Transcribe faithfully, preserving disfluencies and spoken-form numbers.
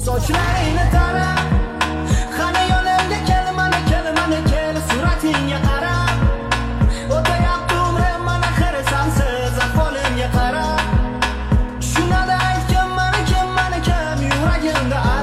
sochlaringni tarab, qani yonimga kel, mana kel, mana kel, suratingga qarab. O'tayapti umrim mana xirisansiz ahvolimga qarab. Shunada aytgan mana kim, mana kim yuragimda